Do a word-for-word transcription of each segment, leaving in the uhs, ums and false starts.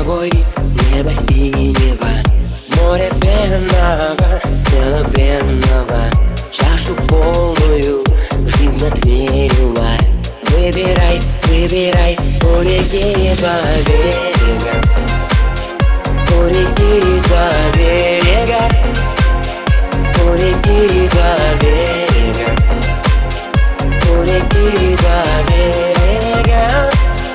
тобой небо синего, море пенного, тело пенного, чашу полную жизнь отмерила. Выбирай, выбирай, по реке два берега, по реке два берега, по реке два берега, по реке два берега.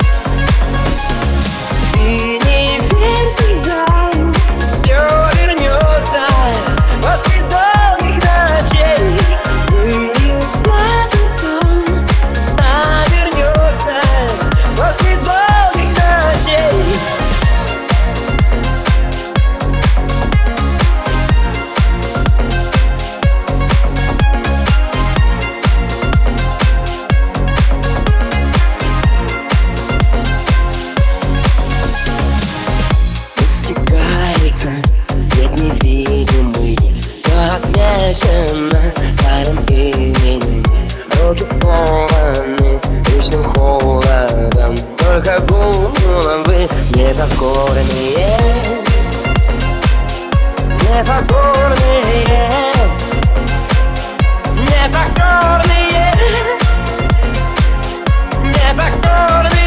И не верь слезам, все вернется после долгих ночей. Вылью сладкий сон, а вернется после долгих ночей. Свет невидимый, все обмешано паром именем. Ноги полны вечным холодом, только головы непокорные, непокорные, непокорные, непокорные.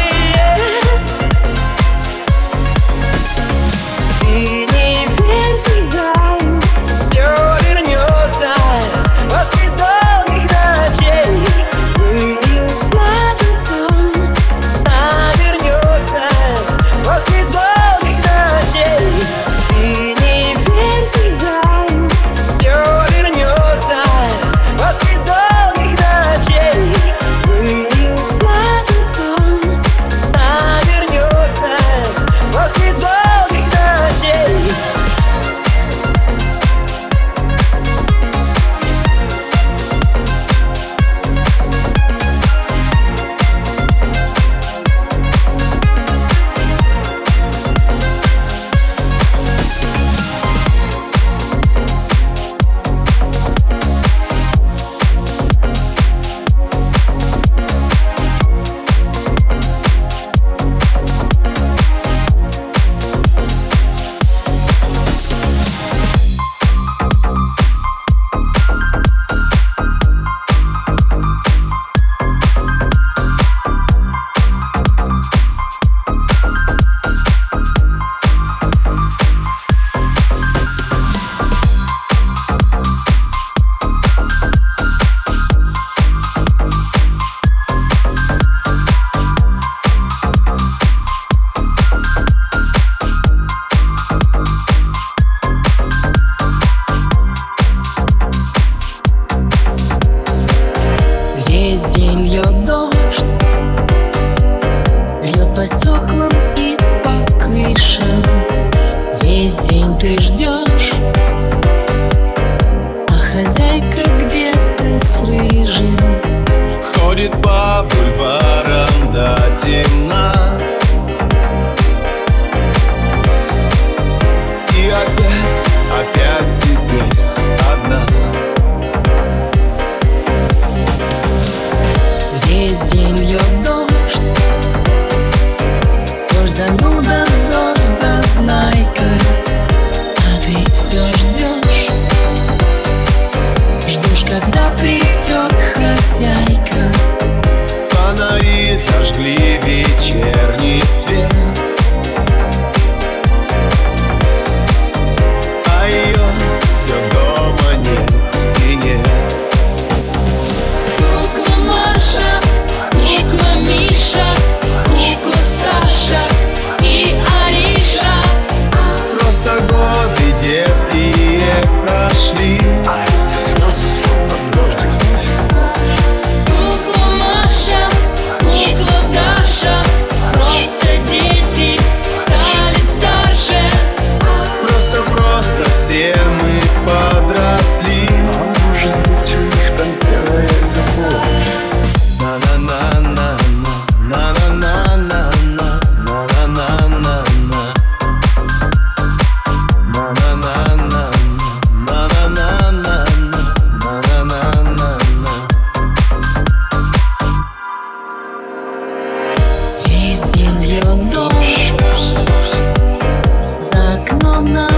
И не верь слезам, все вернется после долгих ночей. Вылью сладкий сон, а вернется после долгих ночей. И не верь слезам, все вернется после долгих ночей. Вылью сладкий сон, а вернется после долгих ночей. Весь день льет дождь, льет по стеклам и по крышам. Весь день ты ждешь, а хозяйка где-то с рыжим ходит по бульварам до темна. И опять, опять ты здесь одна. Весь день льет дождь, дождь зануда, дождь зазнайка, а ты все ждешь, ждешь, когда придет хозяйка. Фонари зажгли вечерний свет, а ее все дома нет и нет. Кукла Маша, кукла Миша, кукла Саша и Ариша. Просто годы детские прошли, а эти слезы словно дождик. Кукла Маша, кукла Даша, просто дети стали старше. Просто-просто все мы подросли. А может быть, у них там первая любовь. На-на-на-на-на, на-на-на-на-на, на-на-на-на-на, на-на-на-на, на-на-на-на, на-на-на-на. Весь день льет дождь, словно